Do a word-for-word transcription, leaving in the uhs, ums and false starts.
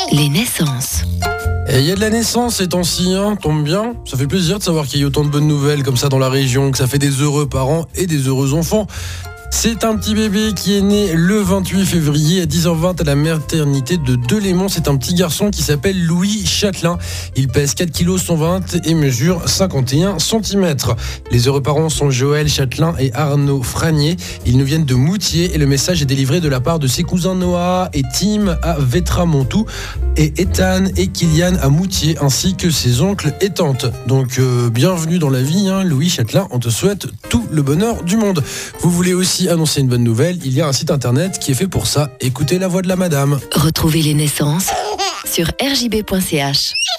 Les naissances. Et il y a de la naissance ces temps-ci, hein, tombe bien. Ça fait plaisir de savoir qu'il y a autant de bonnes nouvelles comme ça dans la région, que ça fait des heureux parents et des heureux enfants. C'est un petit bébé qui est né le vingt-huit février à dix heures vingt à la maternité de Delémont. C'est un petit garçon qui s'appelle Louis Châtelain. Il pèse quatre virgule cent vingt kilos et mesure cinquante et un centimètres. Les heureux parents sont Joël Châtelain et Arnaud Franier. Ils nous viennent de Moutier et le message est délivré de la part de ses cousins Noah et Tim à Vétramontou et Ethan et Kylian à Moutier, ainsi que ses oncles et tantes. Donc euh, bienvenue dans la vie, hein, Louis Châtelain. On te souhaite tout le bonheur du monde. Vous voulez aussi annoncer une bonne nouvelle, il y a un site internet qui est fait pour ça. Écoutez la voix de la madame. Retrouvez les naissances sur r j b point c h.